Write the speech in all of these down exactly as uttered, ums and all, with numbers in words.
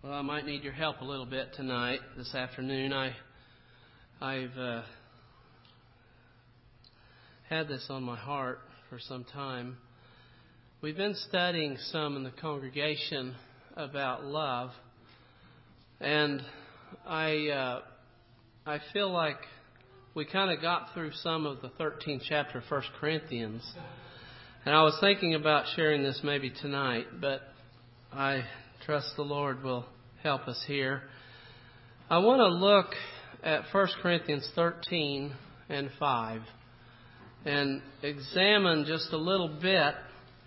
Well, I might need your help a little bit tonight, this afternoon. I, I've uh, had this on my heart for some time. We've been studying some in the congregation about love, and I, uh, I feel like we kind of got through some of the thirteenth chapter of First Corinthians, and I was thinking about sharing this maybe tonight, but I trust the Lord will help us here. I want to look at First Corinthians thirteen and five and examine just a little bit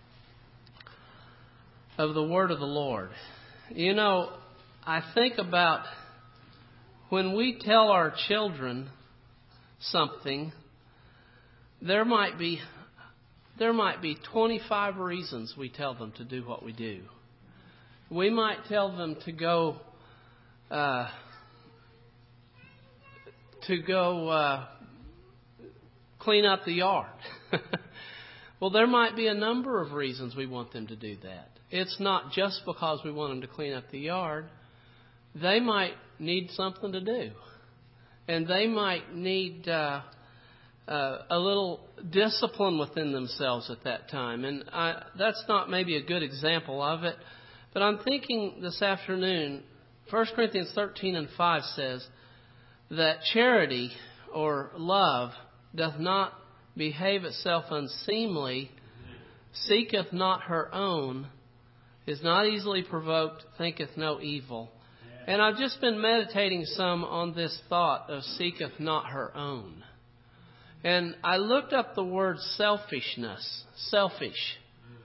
of the word of the Lord. You know, I think about when we tell our children something, there might be there might be twenty-five reasons we tell them to do what we do. We might tell them to go uh, to go uh, clean up the yard. Well, there might be a number of reasons we want them to do that. It's not just because we want them to clean up the yard. They might need something to do. And they might need uh, uh, a little discipline within themselves at that time. And I, that's not maybe a good example of it. But I'm thinking this afternoon, First Corinthians thirteen and five says that charity or love doth not behave itself unseemly, seeketh not her own, is not easily provoked, thinketh no evil. And I've just been meditating some on this thought of seeketh not her own. And I looked up the word selfishness, selfish.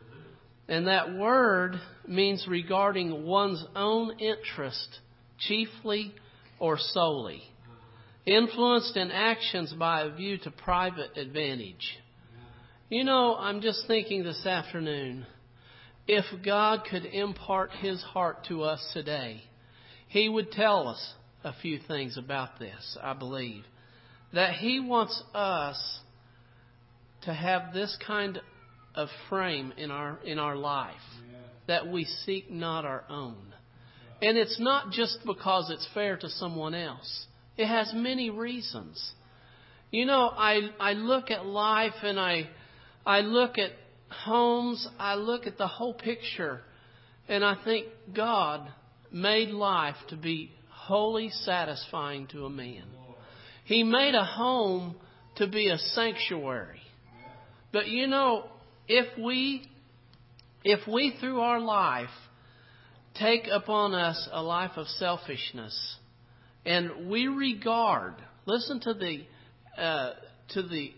And that word means regarding one's own interest, chiefly or solely, influenced in actions by a view to private advantage. You know, I'm just thinking this afternoon, if God could impart His heart to us today, He would tell us a few things about this, I believe. That He wants us to have this kind of frame in our in our life. Yeah. That we seek not our own. Yeah. And it's not just because it's fair to someone else. It has many reasons. You know, I I look at life and I I look at homes, I look at the whole picture, and I think God made life to be wholly satisfying to a man. He made a home to be a sanctuary. But you know, if we if we through our life take upon us a life of selfishness, and we regard, listen to the uh, to the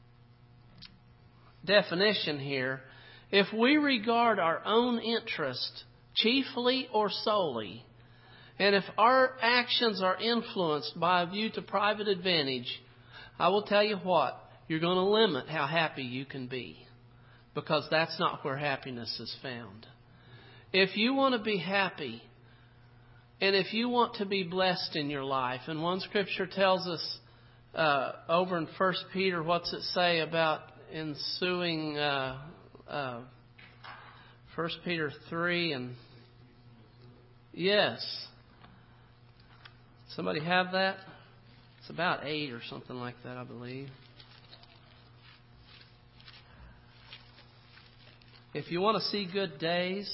definition here, if we regard our own interest chiefly or solely, and if our actions are influenced by a view to private advantage, I will tell you what, you're going to limit how happy you can be, because that's not where happiness is found. If you want to be happy, and if you want to be blessed in your life, and one scripture tells us uh, over in First Peter, what's it say about ensuing uh, uh, First Peter three and yes. Somebody have that? It's about eight or something like that, I believe. If you want to see good days,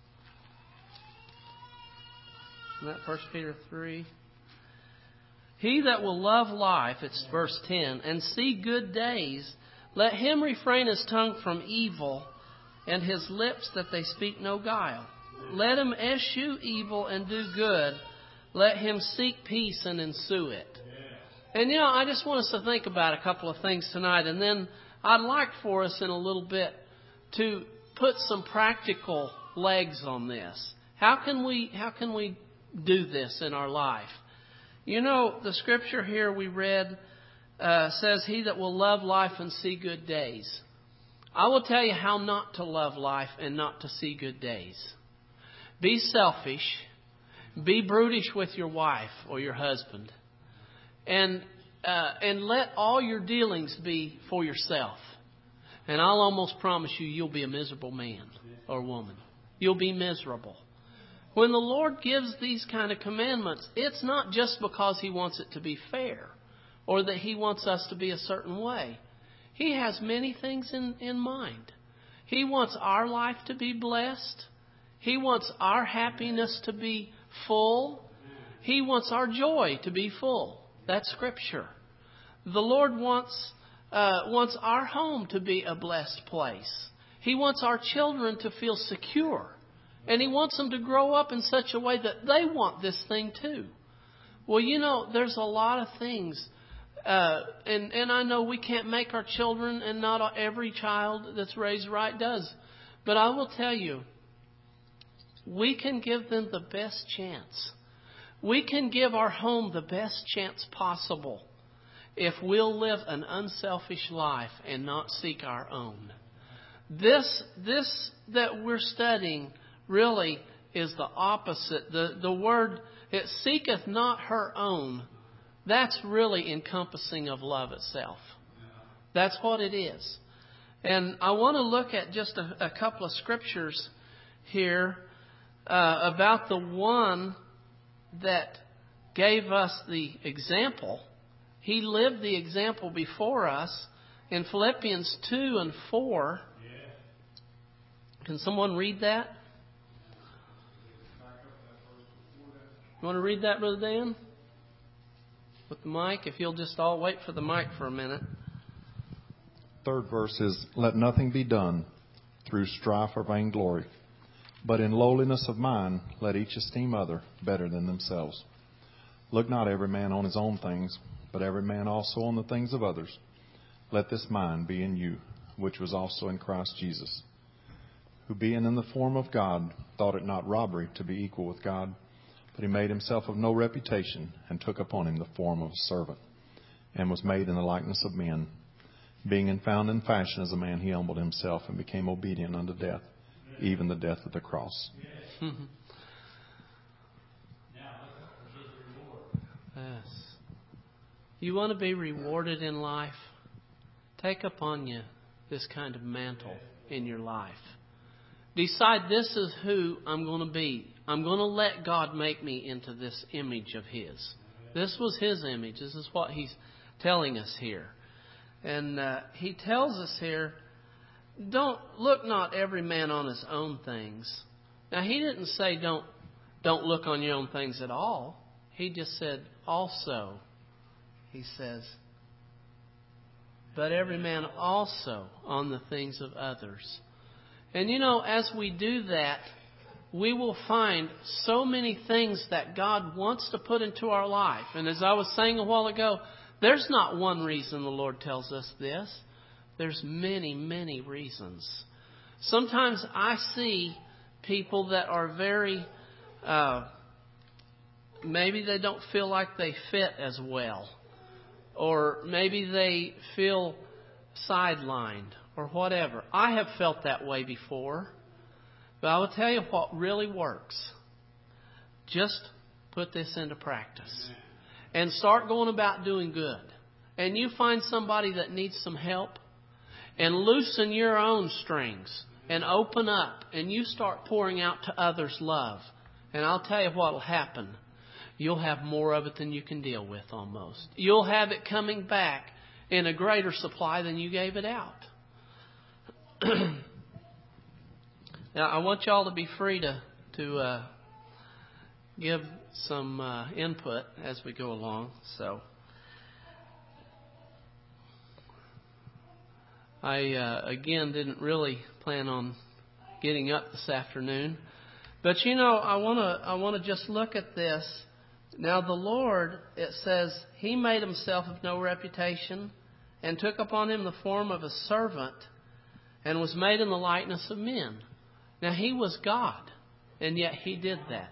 isn't that First Peter three? He that will love life, it's verse ten, and see good days, let him refrain his tongue from evil, and his lips that they speak no guile. Let him eschew evil and do good. Let him seek peace and ensue it. And you know, I just want us to think about a couple of things tonight, and then I'd like for us in a little bit to put some practical legs on this. How can we how can we do this in our life? You know, the scripture here we read uh, says, he that will love life and see good days. I will tell you how not to love life and not to see good days. Be selfish. Be brutish with your wife or your husband. And uh, and let all your dealings be for yourself. And I'll almost promise you, you'll be a miserable man or woman. You'll be miserable. When the Lord gives these kind of commandments, it's not just because He wants it to be fair or that He wants us to be a certain way. He has many things in, in mind. He wants our life to be blessed. He wants our happiness to be full. He wants our joy to be full. That's Scripture. The Lord wants uh, wants our home to be a blessed place. He wants our children to feel secure. And He wants them to grow up in such a way that they want this thing too. Well, you know, there's a lot of things. Uh, and, and I know we can't make our children, and not every child that's raised right does. But I will tell you, we can give them the best chance. We can give our home the best chance possible if we'll live an unselfish life and not seek our own. This, this that we're studying really is the opposite. The, the word, it seeketh not her own. That's really encompassing of love itself. That's what it is. And I want to look at just a, a couple of scriptures here uh, about the one that gave us the example. He lived the example before us in Philippians two and four. Can someone read that? You want to read that, Brother Dan? With the mic, if you'll just all wait for the mic for a minute. Third verse is, let nothing be done through strife or vainglory, but in lowliness of mind let each esteem other better than themselves. Look not every man on his own things, but every man also on the things of others. Let this mind be in you, which was also in Christ Jesus, who being in the form of God, thought it not robbery to be equal with God, but He made Himself of no reputation, and took upon Him the form of a servant, and was made in the likeness of men. Being in found in fashion as a man, He humbled Himself, and became obedient unto death, even the death of the cross. Yes. You want to be rewarded in life? Take upon you this kind of mantle in your life. Decide, this is who I'm going to be. I'm going to let God make me into this image of His. This was His image. This is what He's telling us here. And uh, He tells us here, don't look not every man on his own things. Now, He didn't say don't, don't look on your own things at all. He just said also, He says, but every man also on the things of others. And you know, as we do that, we will find so many things that God wants to put into our life. And as I was saying a while ago, there's not one reason the Lord tells us this. There's many, many reasons. Sometimes I see people that are very, uh, maybe they don't feel like they fit as well. Or maybe they feel sidelined or whatever. I have felt that way before. But I will tell you what really works. Just put this into practice. And start going about doing good. And you find somebody that needs some help. And loosen your own strings. And open up. And you start pouring out to others love. And I'll tell you what will happen. You'll have more of it than you can deal with almost. You'll have it coming back in a greater supply than you gave it out. Now, I want y'all to be free to, to uh, give some uh, input as we go along. So, I, uh, again, didn't really plan on getting up this afternoon. But, you know, I want to I want to just look at this. Now, the Lord, it says, He made Himself of no reputation and took upon Him the form of a servant and was made in the likeness of men. Now, He was God, and yet He did that.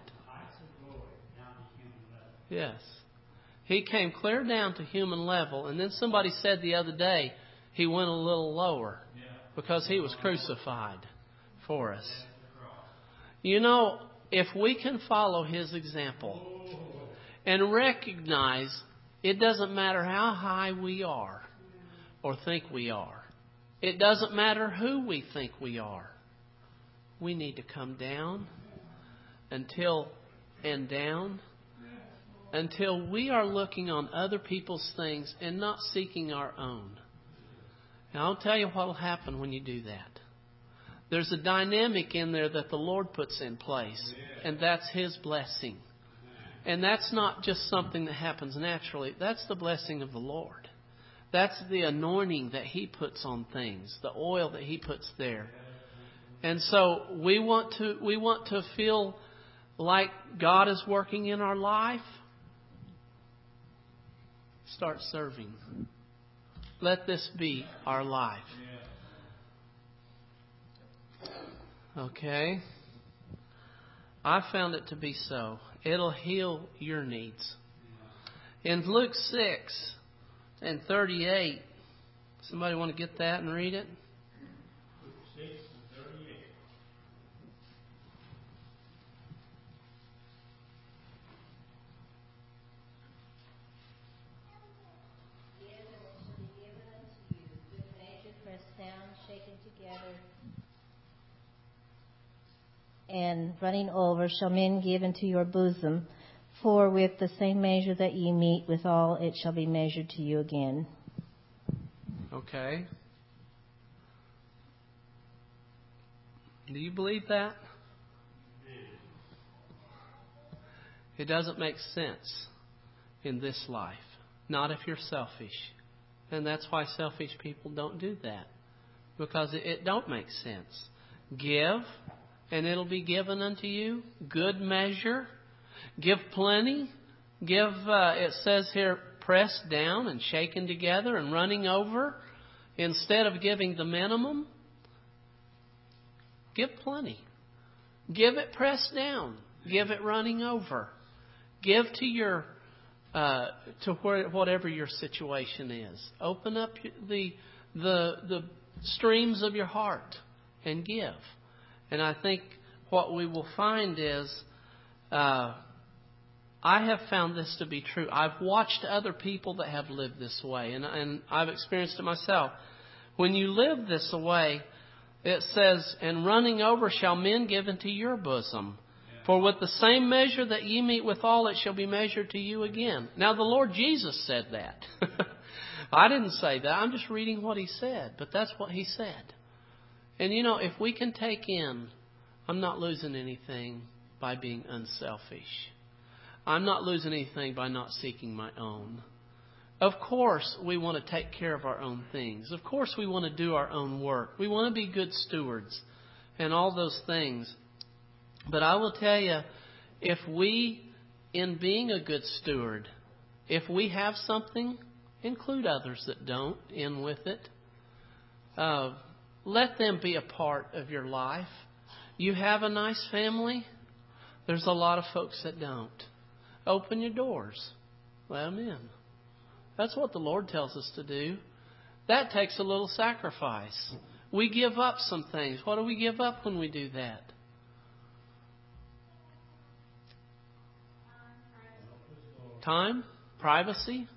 Yes. He came clear down to human level, and then somebody said the other day He went a little lower because He was crucified for us. You know, if we can follow His example and recognize it doesn't matter how high we are or think we are. It doesn't matter who we think we are. We need to come down. until and down until we are looking on other people's things and not seeking our own. Now, I'll tell you what will happen when you do that. There's a dynamic in there that the Lord puts in place, and that's His blessing. And that's not just something that happens naturally. That's the blessing of the Lord. That's the anointing that He puts on things, the oil that He puts there. And so we want to we want to feel like God is working in our life. Start serving. Let this be our life. Okay? I found it to be so. It'll heal your needs. In Luke six and thirty-eight, somebody want to get that and read it? Luke six and thirty-eight. Pressed down, shaken together, and running over shall men give into your bosom. For with the same measure that ye meet withal, it shall be measured to you again. Okay. Do you believe that? It doesn't make sense in this life. Not if you're selfish. And that's why selfish people don't do that. Because it, it don't make sense. Give, and it'll be given unto you. Good measure. Give plenty. Give, uh, it says here, pressed down and shaken together and running over. Instead of giving the minimum, give plenty. Give it pressed down. Give it running over. Give to your uh, to where, whatever your situation is. Open up the the the streams of your heart and give. And I think what we will find is, uh, I have found this to be true. I've watched other people that have lived this way, and, and I've experienced it myself. When you live this way, it says, and running over shall men give into your bosom. For with the same measure that ye meet withal, it shall be measured to you again. Now, the Lord Jesus said that. I didn't say that. I'm just reading what He said. But that's what He said. And, you know, if we can take in, I'm not losing anything by being unselfish. I'm not losing anything by not seeking my own. Of course, we want to take care of our own things. Of course, we want to do our own work. We want to be good stewards and all those things. But I will tell you, if we, in being a good steward, if we have something, include others that don't in with it. Uh, let them be a part of your life. You have a nice family. There's a lot of folks that don't. Open your doors. Let them in. That's what the Lord tells us to do. That takes a little sacrifice. We give up some things. What do we give up when we do that? Time? Privacy?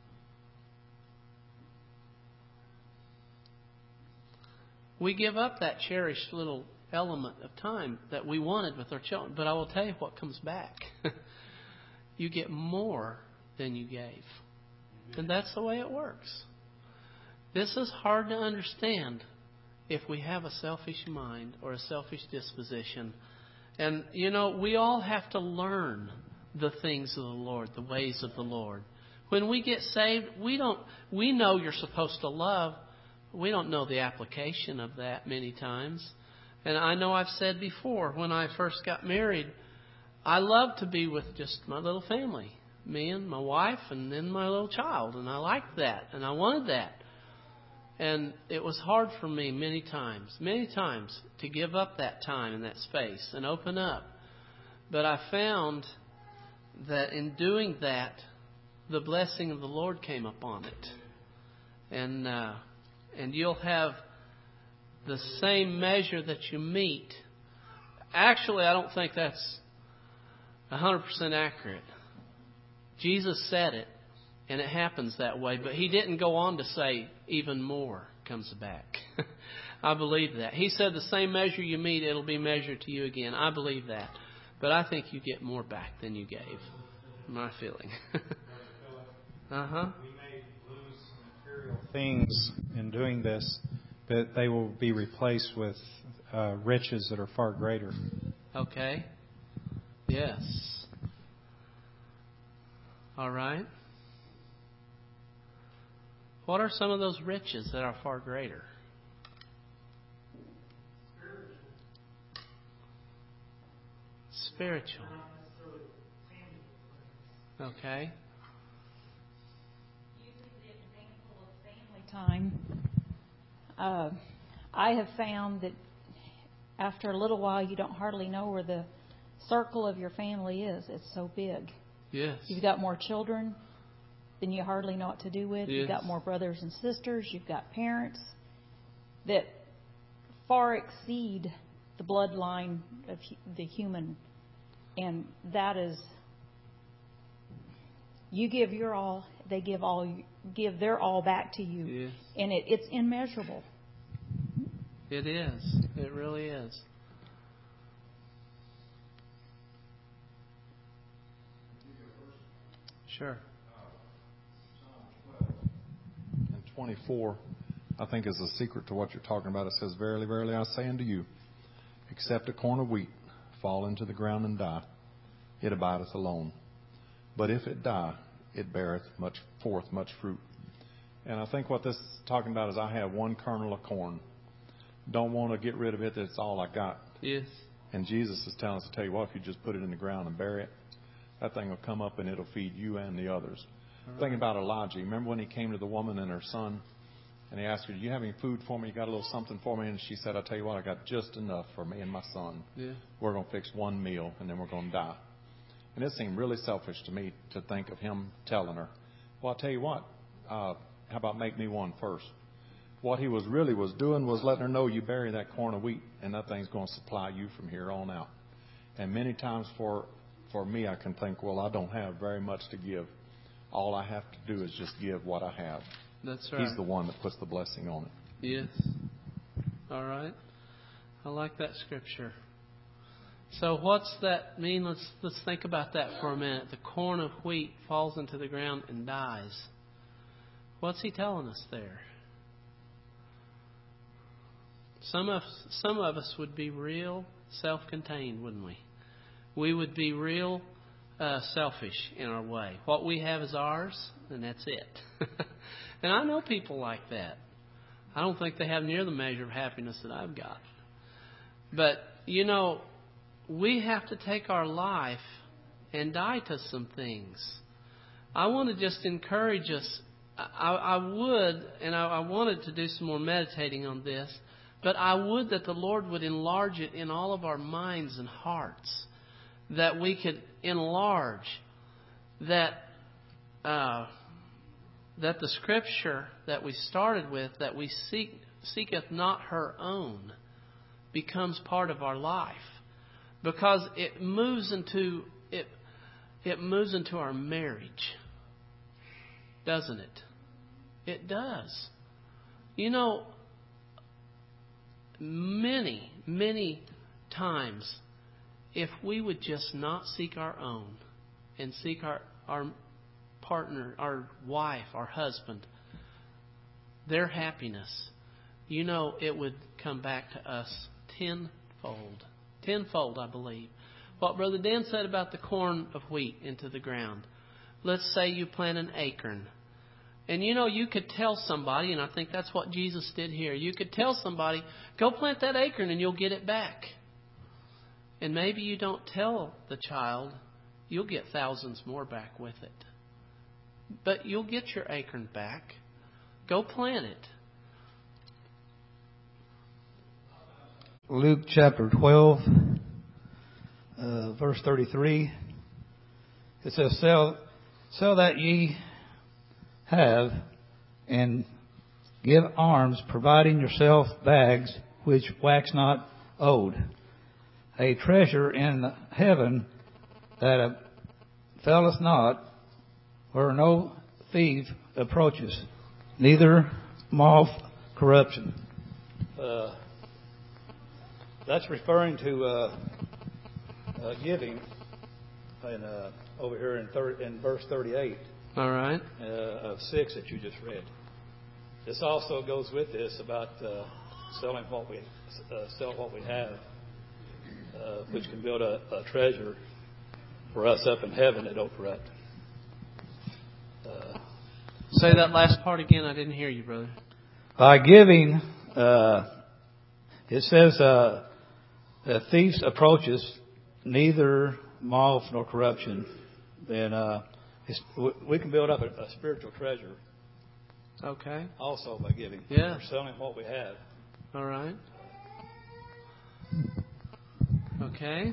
We give up that cherished little element of time that we wanted with our children. But I will tell you what comes back. You get more than you gave. And that's the way it works. This is hard to understand if we have a selfish mind or a selfish disposition. And, you know, we all have to learn the things of the Lord, the ways of the Lord. When we get saved, we don't, we know you're supposed to love. We don't know the application of that many times. And I know I've said before, when I first got married, I loved to be with just my little family. Me and my wife and then my little child. And I liked that. And I wanted that. And it was hard for me many times, many times to give up that time and that space and open up. But I found that in doing that, the blessing of the Lord came upon it. And uh, and you'll have the same measure that you meet. Actually, I don't think that's one hundred percent accurate. Jesus said it, and it happens that way. But He didn't go on to say even more comes back. I believe that. He said the same measure you meet, it'll be measured to you again. I believe that. But I think you get more back than you gave. My feeling. uh-huh. We may lose material things in doing this, but they will be replaced with uh, riches that are far greater. Okay. Yes. All right. What are some of those riches that are far greater? Spiritual. Okay. Using the example of family time, uh, I have found that after a little while, you don't hardly know where the circle of your family is. It's so big. Yes. You've got more children than you hardly know what to do with. Yes. You've got more brothers and sisters. You've got parents that far exceed the bloodline of the human. And that is, you give your all, they give all, give their all back to you. Yes. And it, it's immeasurable. It is. It really is. Sure. And twenty-four, I think, is the secret to what you're talking about. It says, "Verily, verily, I say unto you, except a corn of wheat fall into the ground and die, it abideth alone. But if it die, it beareth much forth much fruit." And I think what this is talking about is I have one kernel of corn. Don't want to get rid of it. That's all I got. Yes. And Jesus is telling us to tell you what, if you just put it in the ground and bury it, that thing will come up and it'll feed you and the others. Right. Thinking about Elijah. Remember when he came to the woman and her son, and he asked her, "Do you have any food for me? You got a little something for me?" And she said, "I'll tell you what, I got just enough for me and my son. Yeah. We're going to fix one meal, and then we're going to die." And it seemed really selfish to me to think of him telling her, "Well, I'll tell you what, uh, how about make me one first?" What he was really was doing was letting her know, you bury that corn of wheat, and that thing's going to supply you from here on out. And many times for for me, I can think, well, I don't have very much to give. All I have to do is just give what I have. That's right. He's the one that puts the blessing on it. Yes. All right. I like that scripture. So what's that mean? Let's let's think about that for a minute. The corn of wheat falls into the ground and dies. What's he telling us there? Some of some of us would be real self-contained, wouldn't we? We would be real uh, selfish in our way. What we have is ours, and that's it. And I know people like that. I don't think they have near the measure of happiness that I've got. But, you know, we have to take our life and die to some things. I want to just encourage us. I, I would, and I, I wanted to do some more meditating on this, but I would that the Lord would enlarge it in all of our minds and hearts, that we could enlarge that uh, that the Scripture that we started with, that we seek seeketh not her own, becomes part of our life, because it moves into it. It moves into our marriage, doesn't it? It does. You know, many, many times, if we would just not seek our own and seek our, our partner, our wife, our husband, their happiness, you know, it would come back to us tenfold. Tenfold, I believe. What Brother Dan said about the corn of wheat into the ground. Let's say you plant an acorn. And you know, you could tell somebody, and I think that's what Jesus did here. You could tell somebody, go plant that acorn and you'll get it back. And maybe you don't tell the child, you'll get thousands more back with it. But you'll get your acorn back. Go plant it. Luke chapter twelve, uh, verse thirty-three. It says, Sell, sell that ye have, and give alms, providing yourself bags which wax not old, a treasure in heaven that faileth not, where no thief approaches, neither moth corruption. Uh, that's referring to uh, uh, giving in, uh, over here in, thir- in verse thirty-eight All right. uh, of six that you just read. This also goes with this about uh, selling what we uh, sell what we have, uh, which can build a, a treasure for us up in heaven that don't corrupt. Uh, Say that last part again. I didn't hear you, brother. By giving, uh, it says, uh, the thief approaches neither moth nor corruption. Then uh, it's, we can build up a, a spiritual treasure. Okay. Also by giving. Yeah. We're selling what we have. All right. Okay.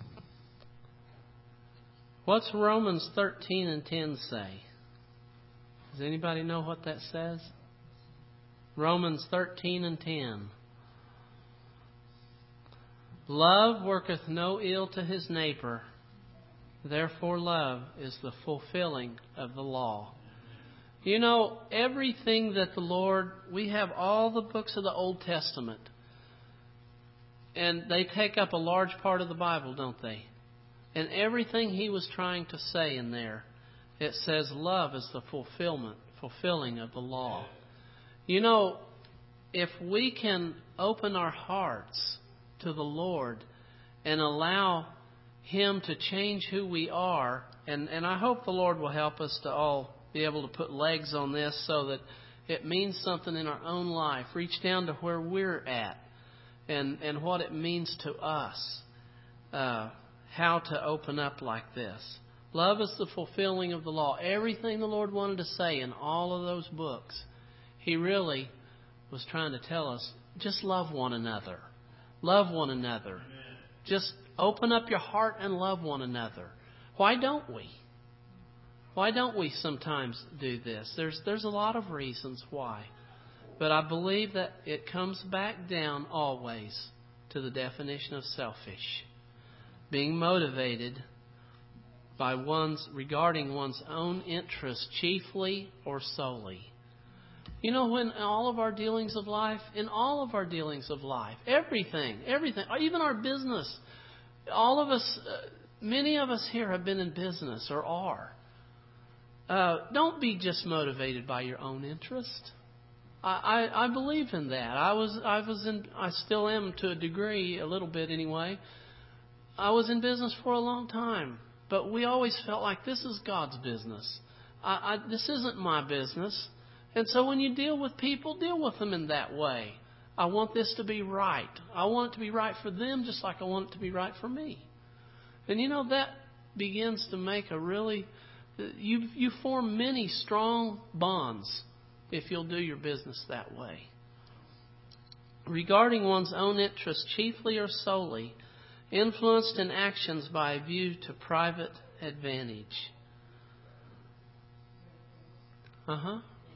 What's Romans thirteen and ten say? Does anybody know what that says? Romans thirteen and ten. Love worketh no ill to his neighbor. Therefore love is the fulfilling of the law. You know, everything that the Lord, we have all the books of the Old Testament. And they take up a large part of the Bible, don't they? And everything He was trying to say in there, it says love is the fulfillment, fulfilling of the law. You know, if we can open our hearts to the Lord and allow Him to change who we are, and, and I hope the Lord will help us to all be able to put legs on this so that it means something in our own life. Reach down to where we're at and, and what it means to us. Uh, how to open up like this. Love is the fulfilling of the law. Everything the Lord wanted to say in all of those books, He really was trying to tell us, just love one another. Love one another. Just open up your heart and love one another. Why don't we? Why don't we sometimes do this? There's there's a lot of reasons why. But I believe that it comes back down always to the definition of selfish. Being motivated by one's, regarding one's own interest chiefly or solely. You know, when in all of our dealings of life, in all of our dealings of life, everything, everything, even our business, all of us, uh, many of us here have been in business or are. Uh, don't be just motivated by your own interest. I, I, I believe in that. I was, I was in, I still am to a degree, a little bit anyway. I was in business for a long time, but we always felt like this is God's business. I, I, this isn't my business. And so when you deal with people, deal with them in that way. I want this to be right. I want it to be right for them just like I want it to be right for me. And you know, that begins to make a really... You, you form many strong bonds if you'll do your business that way. Regarding one's own interest chiefly or solely, influenced in actions by a view to private advantage. Uh-huh.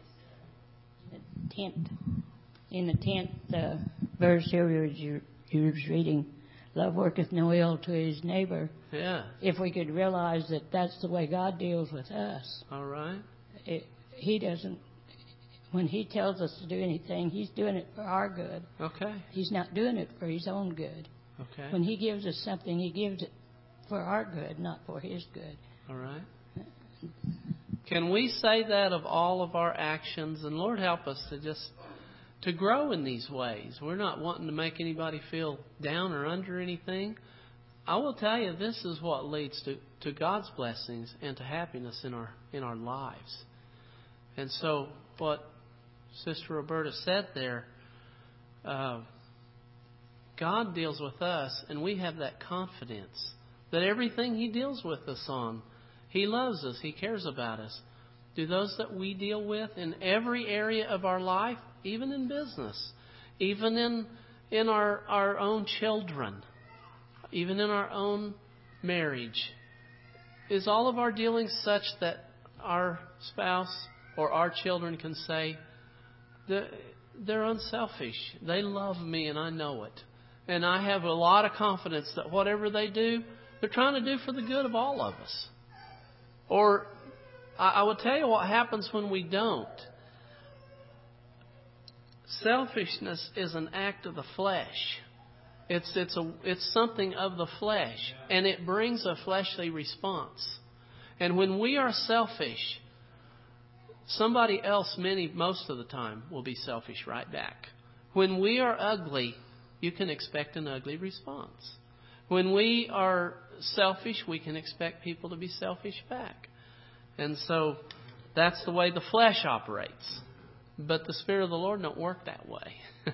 Tenth, in the tenth uh, verse here, you, you was reading, love worketh no ill to his neighbor. Yeah. If we could realize that that's the way God deals with us. All right. It, he doesn't, when He tells us to do anything, He's doing it for our good. Okay. He's not doing it for His own good. Okay. When He gives us something, He gives it for our good, not for His good. All right. Can we say that of all of our actions? And Lord, help us to just to grow in these ways. We're not wanting to make anybody feel down or under anything. I will tell you, this is what leads to, to God's blessings and to happiness in our in our lives. And so, what Sister Roberta said there, uh, God deals with us, and we have that confidence that everything He deals with us on, He loves us, He cares about us. Do those that we deal with in every area of our life, even in business, even in in our, our own children, even in our own marriage, is all of our dealings such that our spouse or our children can say, they're unselfish. They love me and I know it. And I have a lot of confidence that whatever they do, they're trying to do for the good of all of us. Or I will tell you what happens when we don't. Selfishness is an act of the flesh. It's it's a it's something of the flesh, and it brings a fleshly response. And when we are selfish, somebody else, many most of the time, will be selfish right back. When we are ugly, you can expect an ugly response. When we are selfish, we can expect people to be selfish back. And so that's the way the flesh operates. But the Spirit of the Lord don't work that way.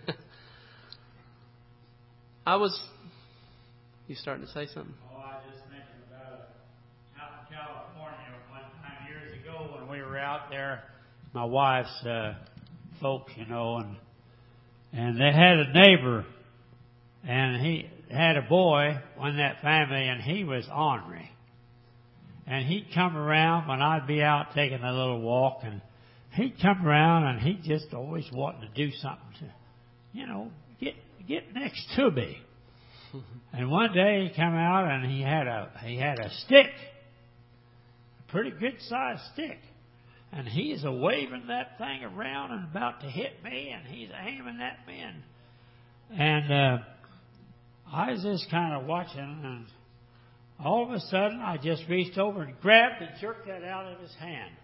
I was... You starting to say something? Oh, I just mentioned about out in California one time years ago when we were out there, my wife's uh, folks, you know, and and they had a neighbor, and he had a boy in that family, and he was ornery. And he'd come around when I'd be out taking a little walk, and he'd come around, and he just always wanted to do something to, you know, get get next to me. And one day he come out, and he had a he had a stick, a pretty good sized stick, and he's a waving that thing around and about to hit me, and he's aiming at me, and and uh, I was just kind of watching, and all of a sudden, I just reached over and grabbed and jerked that out of his hand.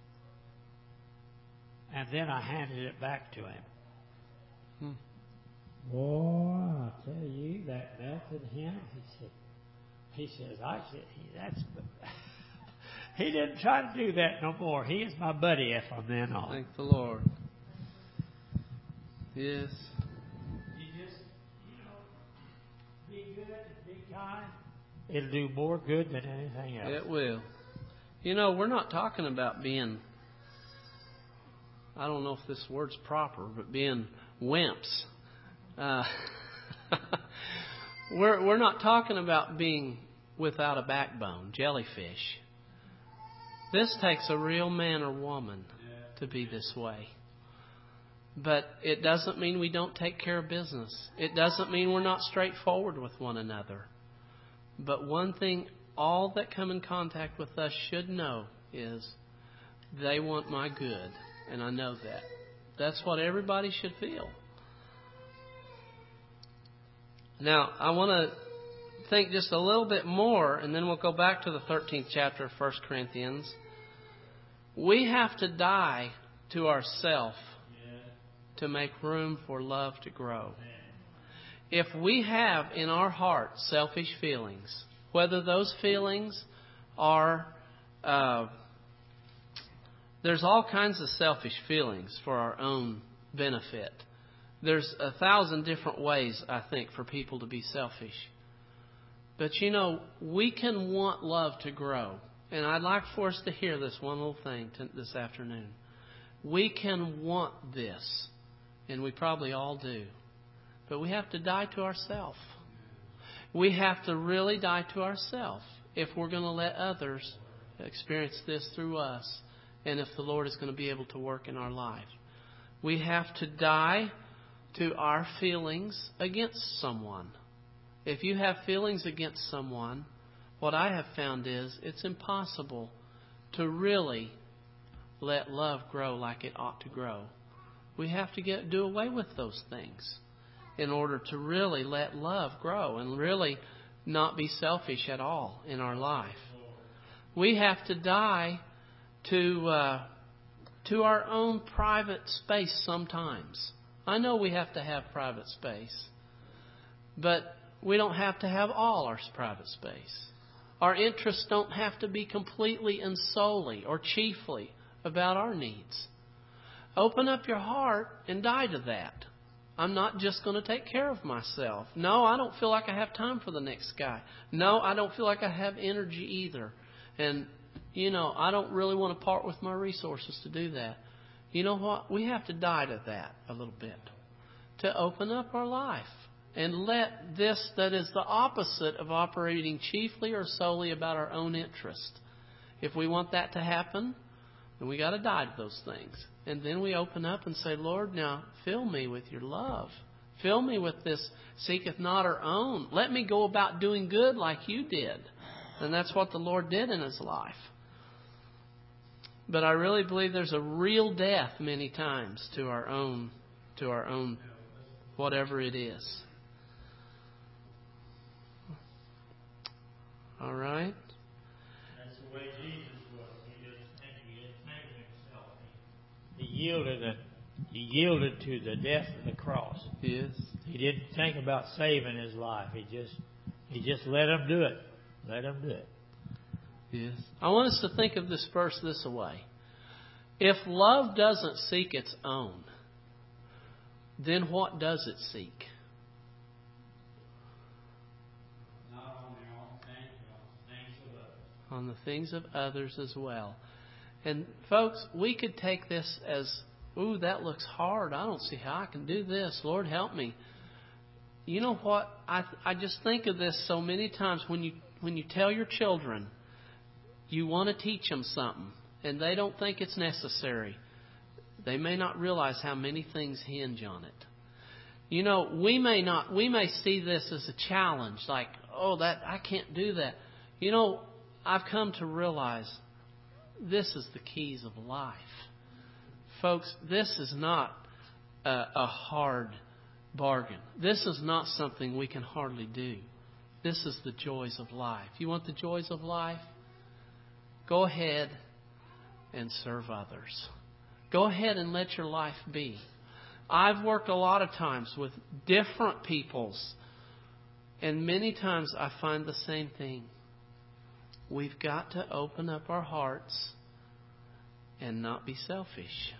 And then I handed it back to him. Hmm. Boy, I tell you, that melted him. He said, he says, I said, he, that's, he didn't try to do that no more. He is my buddy from then on. Thank the Lord. Yes. You just, you know, be good and be kind. It'll do more good than anything else. It will. You know, we're not talking about being, I don't know if this word's proper, but being wimps. Uh, we're we're not talking about being without a backbone, jellyfish. This takes a real man or woman to be this way. But it doesn't mean we don't take care of business. It doesn't mean we're not straightforward with one another. But one thing all that come in contact with us should know is they want my good. And I know that. That's what everybody should feel. Now, I want to think just a little bit more, and then we'll go back to the thirteenth chapter of First Corinthians. We have to die to ourself to make room for love to grow. If we have in our heart selfish feelings, whether those feelings are, uh, there's all kinds of selfish feelings for our own benefit. There's a thousand different ways, I think, for people to be selfish. But, you know, we can want love to grow. And I'd like for us to hear this one little thing to, this afternoon. We can want this, and we probably all do. But we have to die to ourselves. We have to really die to ourselves if we're going to let others experience this through us, and if the Lord is going to be able to work in our life. We have to die to our feelings against someone. If you have feelings against someone, what I have found is it's impossible to really let love grow like it ought to grow. We have to get do away with those things in order to really let love grow and really not be selfish at all in our life. We have to die to uh, to our own private space sometimes. I know we have to have private space, but we don't have to have all our private space. Our interests don't have to be completely and solely or chiefly about our needs. Open up your heart and die to that. I'm not just going to take care of myself. No, I don't feel like I have time for the next guy. No, I don't feel like I have energy either. And, you know, I don't really want to part with my resources to do that. You know what? We have to die to that a little bit. To open up our life. And let this that is the opposite of operating chiefly or solely about our own interest. If we want that to happen, then we got to die to those things. And then we open up and say, Lord, now fill me with your love. Fill me with this seeketh not our own. Let me go about doing good like you did. And that's what the Lord did in His life. But I really believe there's a real death many times to our own, to our own, whatever it is. All right? That's the way Jesus was. He didn't think, he didn't think of himself. He, he yielded it. He yielded to the death of the cross. Yes. He didn't think about saving his life. He just he just let him do it. Let him do it. Yes. I want us to think of this verse this way. If love doesn't seek its own, then what does it seek? Not on their own things, but on the things of others. On the things of others as well. And folks, we could take this as, ooh, that looks hard. I don't see how I can do this. Lord, help me. You know what? I I just think of this so many times when you when you tell your children you want to teach them something and they don't think it's necessary. They may not realize how many things hinge on it. You know, we may not we may see this as a challenge, like, oh, that I can't do that. You know, I've come to realize this is the keys of life. Folks, this is not a, a hard bargain. This is not something we can hardly do. This is the joys of life. You want the joys of life? Go ahead and serve others. Go ahead and let your life be. I've worked a lot of times with different peoples, and many times I find the same thing. We've got to open up our hearts and not be selfish.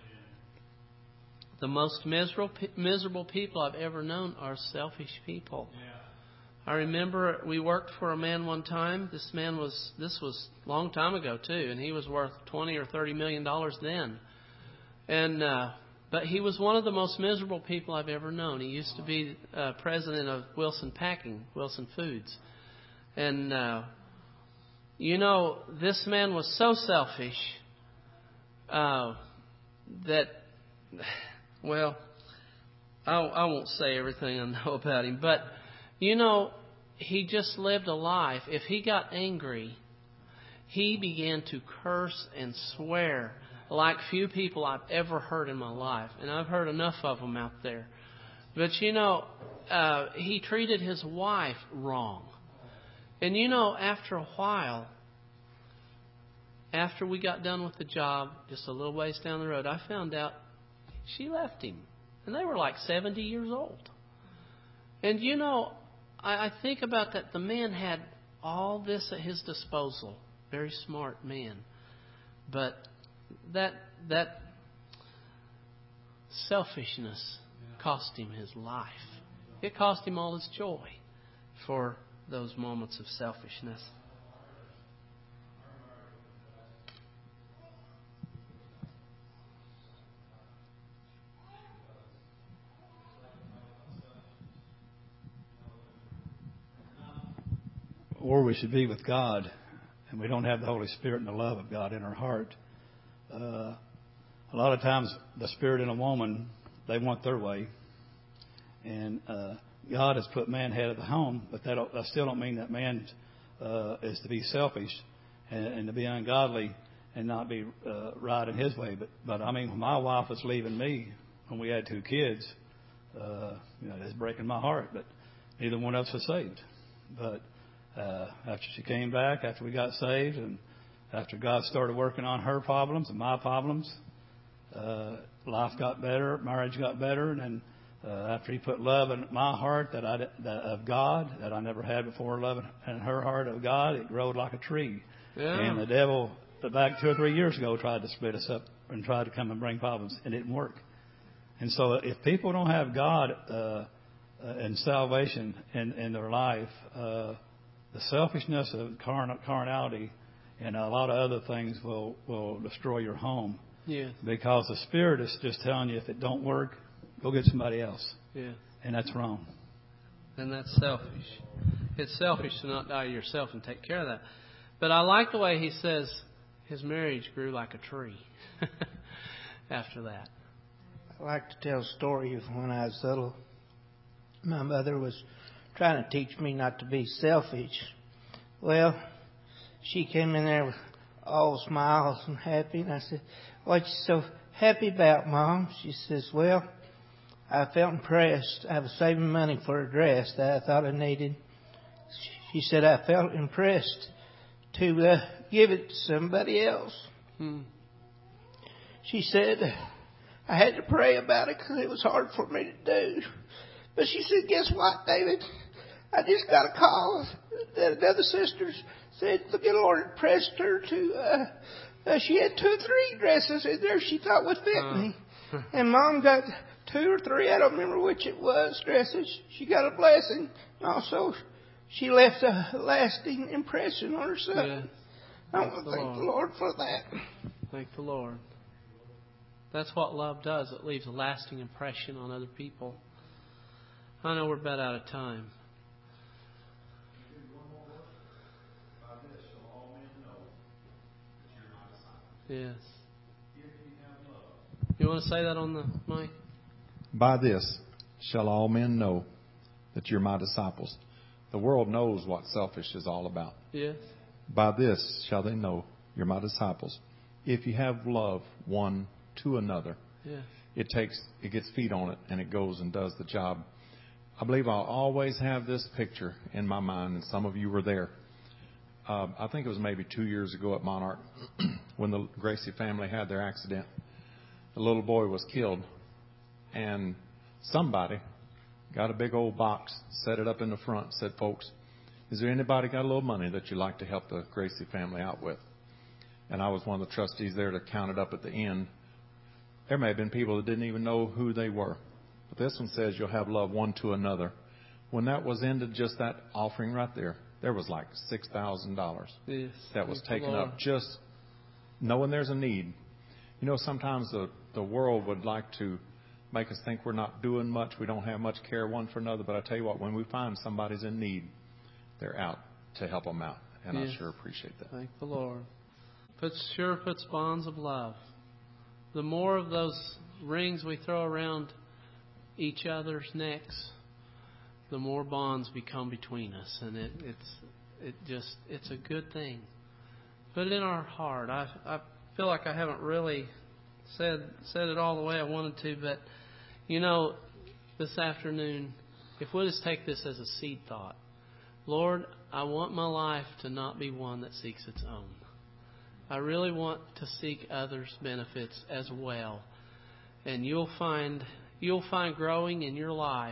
The most miserable miserable people I've ever known are selfish people. I remember we worked for a man one time. This man was, this was a long time ago too, and he was worth twenty or thirty million dollars then. And, uh, but he was one of the most miserable people I've ever known. He used to be uh, president of Wilson Packing, Wilson Foods. And, uh, you know, this man was so selfish uh, that, well, I, I won't say everything I know about him. But, you know, he just lived a life. If he got angry, he began to curse and swear like few people I've ever heard in my life. And I've heard enough of them out there. But, you know, uh, he treated his wife wrong. And, you know, after a while, after we got done with the job, just a little ways down the road, I found out she left him. And they were like seventy years old. And, you know, I, I think about that. The man had all this at his disposal. Very smart man. But that that selfishness cost him his life. It cost him all his joy for those moments of selfishness. Or we should be with God, and we don't have the Holy Spirit and the love of God in our heart. Uh, a lot of times, the spirit in a woman, they want their way, and uh, God has put man head of the home, but that, that still don't mean that man uh, is to be selfish and, and to be ungodly and not be uh, right in his way. But, but I mean, when my wife was leaving me when we had two kids, uh, you know, it's breaking my heart. But neither one of us was saved. But uh, after she came back, after we got saved, and after God started working on her problems and my problems, uh, life got better, marriage got better, and then uh, after He put love in my heart that I that of God that I never had before, love in her heart of God, it growed like a tree. Yeah. And the devil, back two or three years ago, tried to split us up and tried to come and bring problems. It didn't work. And so, if people don't have God uh, uh, and salvation in, in their life, uh, the selfishness of carn- carnality and a lot of other things will, will destroy your home. Yeah. Because the Spirit is just telling you, if it don't work, go get somebody else. Yeah. And that's wrong. And that's selfish. It's selfish to not die to yourself and take care of that. But I like the way he says his marriage grew like a tree after that. I like to tell a story of when I was little. My mother was trying to teach me not to be selfish. Well, she came in there with all smiles and happy, and I said, "What you so happy about, Mom?" She says, "Well, I felt impressed. I was saving money for a dress that I thought I needed." She said, I felt impressed to uh, give it to somebody else. Hmm. She said, I had to pray about it because it was hard for me to do. But she said, guess what, David? I just got a call that another sister said the good Lord had pressed her to, uh, uh, she had two or three dresses in there she thought would fit Uh. me. And Mom got two or three, I don't remember which it was, dresses. She got a blessing. Also, she left a lasting impression on her son. Yeah. I want to thank the Lord for that. Thank the Lord. That's what love does. It leaves a lasting impression on other people. I know we're about out of time. Yes. You want to say that on the mic? By this shall all men know that you're my disciples. The world knows what selfish is all about. Yes. By this shall they know you're my disciples, if you have love one to another. Yes. It takes, it gets feet on it, and it goes and does the job. I believe I'll always have this picture in my mind, and some of you were there. Uh, I think it was maybe two years ago at Monarch when the Gracie family had their accident. The little boy was killed, and somebody got a big old box, set it up in the front, said, folks, is there anybody got a little money that you'd like to help the Gracie family out with? And I was one of the trustees there to count it up at the end. There may have been people that didn't even know who they were. But this one says you'll have love one to another. When that was ended, just that offering right there, there was like six thousand dollars Yes. that was Thank the taken Lord. up just knowing there's a need. You know, sometimes the, the world would like to make us think we're not doing much, we don't have much care one for another. But I tell you what, when we find somebody's in need, they're out to help them out. And Yes. I sure appreciate that. Thank the Lord. Puts, sure puts bonds of love. The more of those rings we throw around each other's necks, the more bonds become between us. And it, it's it just it's a good thing. Put it in our heart. I I feel like I haven't really said said it all the way I wanted to, but you know, this afternoon, if we'll just take this as a seed thought. Lord, I want my life to not be one that seeks its own. I really want to seek others' benefits as well. And you'll find you'll find growing in your life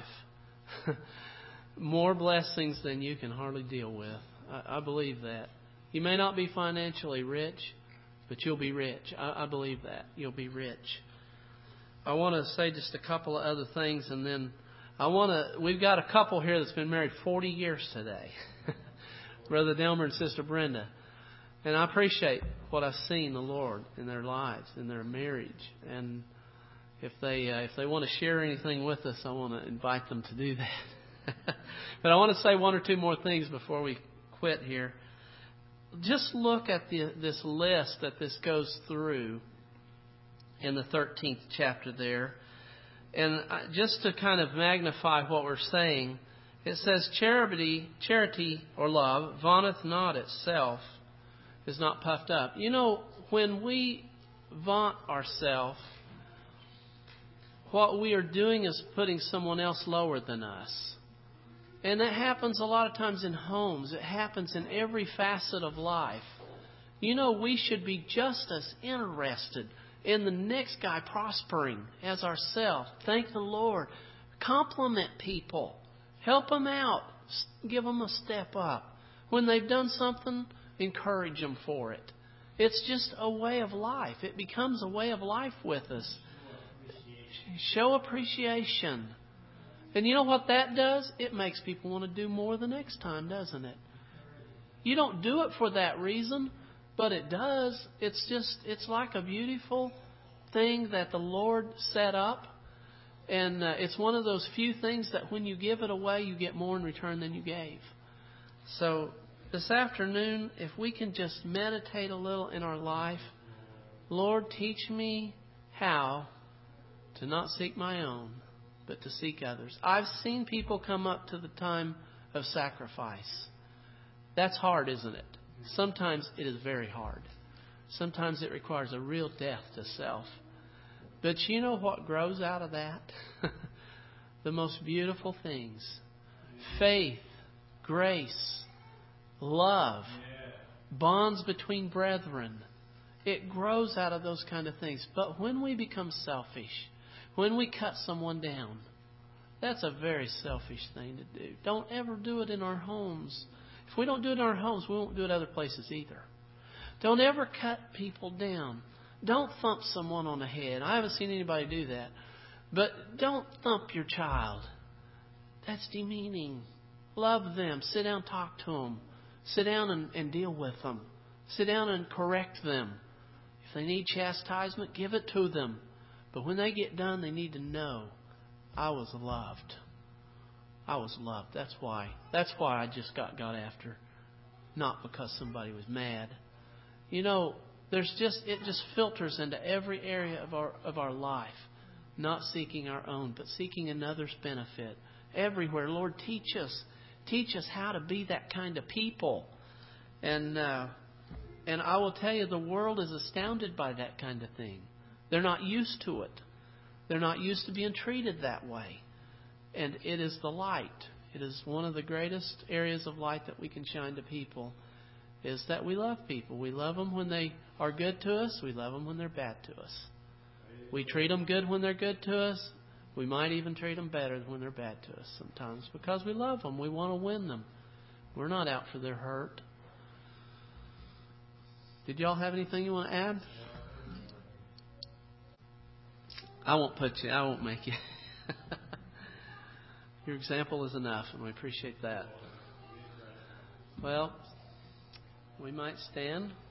more blessings than you can hardly deal with. I, I believe that. You may not be financially rich, but you'll be rich. I, I believe that. You'll be rich. I want to say just a couple of other things, and then I want to. We've got a couple here that's been married forty years today, Brother Delmer and Sister Brenda, and I appreciate what I've seen the Lord in their lives, in their marriage, and if they uh, if they want to share anything with us, I want to invite them to do that. But I want to say one or two more things before we quit here. Just look at the, this list that this goes through in the thirteenth chapter there. And just to kind of magnify what we're saying, it says, charity, charity or love vaunteth not itself, is not puffed up. You know, when we vaunt ourselves, what we are doing is putting someone else lower than us. And that happens a lot of times in homes. It happens in every facet of life. You know, we should be just as interested in the next guy prospering as ourselves. Thank the Lord. Compliment people. Help them out. Give them a step up. When they've done something, encourage them for it. It's just a way of life. It becomes a way of life with us. Show appreciation. And you know what that does? It makes people want to do more the next time, doesn't it? You don't do it for that reason, but it does. It's just, it's like a beautiful thing that the Lord set up. And uh, it's one of those few things that when you give it away, you get more in return than you gave. So this afternoon, if we can just meditate a little in our life, Lord, teach me how to not seek my own, but to seek others. I've seen people come up to the time of sacrifice. That's hard, isn't it? Sometimes it is very hard. Sometimes it requires a real death to self. But you know what grows out of that? The most beautiful things. Faith, grace, love, bonds between brethren. It grows out of those kind of things. But when we become selfish, when we cut someone down, that's a very selfish thing to do. Don't ever do it in our homes. If we don't do it in our homes, we won't do it other places either. Don't ever cut people down. Don't thump someone on the head. I haven't seen anybody do that. But don't thump your child. That's demeaning. Love them. Sit down and talk to them. Sit down and, and deal with them. Sit down and correct them. If they need chastisement, give it to them. But when they get done, they need to know, I was loved. I was loved. That's why. That's why I just got got after. Not because somebody was mad. You know, there's just it just filters into every area of our of our life. Not seeking our own, but seeking another's benefit. Everywhere. Lord, teach us. Teach us how to be that kind of people. And uh, and I will tell you, the world is astounded by that kind of thing. They're not used to it. They're not used to being treated that way. And it is the light. It is one of the greatest areas of light that we can shine to people, is that we love people. We love them when they are good to us. We love them when they're bad to us. We treat them good when they're good to us. We might even treat them better when they're bad to us sometimes, because we love them. We want to win them. We're not out for their hurt. Did y'all have anything you want to add? I won't put you. I won't make you. Your example is enough, and we appreciate that. Well, we might stand.